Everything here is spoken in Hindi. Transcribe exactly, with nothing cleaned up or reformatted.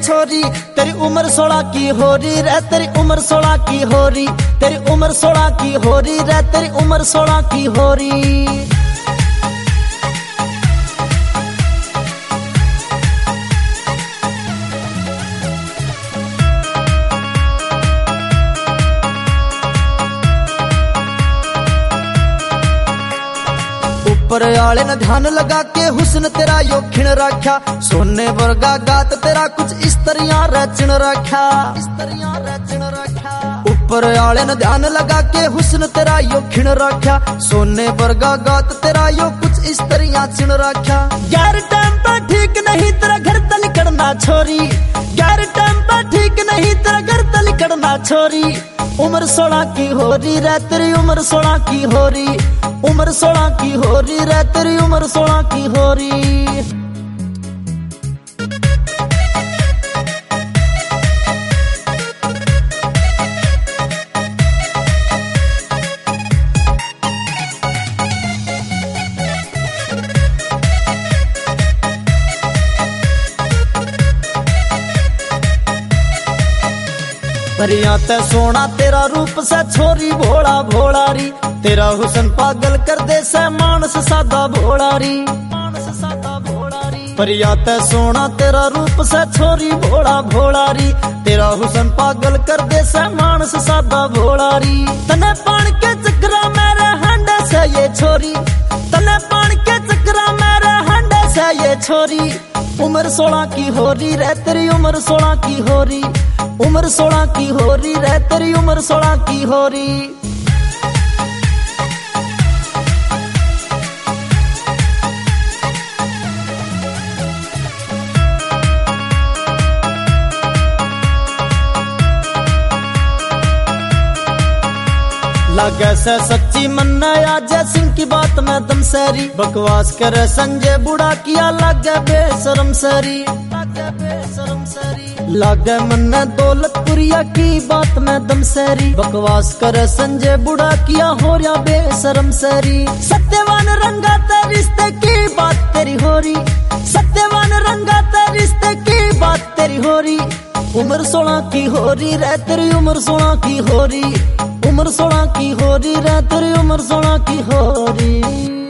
छोरी, तेरी उम्र सोलह की हो रही रे, तेरी उम्र सोलह की हो रही, तेरी उम्र सोलह की हो रही रे, तेरी उम्र सोलह की हो रही। ऊपर आले ने ध्यान लगा के हुस्न तेरा यो खिण रखा, सोने वर्गा गात तेरा कुछ इस तरह रचन रखा, इस तरह रचन रखा। ऊपर आले ने ध्यान लगा के हुस्न तेरा यो खिण रखा, सोने वर्गा गात तेरा यो कुछ इस तरह चिण रखा। यार टाइम पर ठीक नहीं तेरा घर तल करना छोरी, यार टाइम पर ठीक नहीं तेरा घर तल करना छोरी। उम्र सोलह की हो रही रे, तेरी उम्र सोलह की हो रही, उम्र सोलह की हो रही रे, तेरी उम्र सोलह की हो रही। परिया ते सोना तेरा रूप से छोरी भोला भोला री, तेरा हुस्न पागल कर दे से मानस सादा भोला री, मानस सादा भोला री। परिया ते सोना तेरा रूप से छोरी भोला भोला री, तेरा हुस्न पागल कर दे से मानस सादा भोला री। तने पान के चक्रा मेरे हंडे से ये छोरी, तने पान के चक्रा मेरे हंडे से ये छोरी। उम्र सोलह की हो रही रे, तेरी उम्र सोलह की हो रही, उम्र सोलह की हो रही रे, तेरी उम्र सोलह की हो रही। लागे से सच्ची मन्ना अजय सिंह की बात में दम सरी, बकवास करे संजय बुढ़ा किया लागे बेशरम सरी, लागे बेशरम सरी। लागे मन्ना दौलतपुरिया की बात में दम सरी, बकवास करे संजय बुढ़ा किया हो रहा बेशरम सरी। सत्यवान रंगा ते रिश्ते की बात तेरी हो रही, सत्यवान रंगा ते रिश्ते की बात तेरी हो रही। उम्र सोलह की हो रही रे, तेरी उम्र सोलह की हो रही, उम्र सोलह की हो रही रे, तेरी उम्र सोलह की हो रही।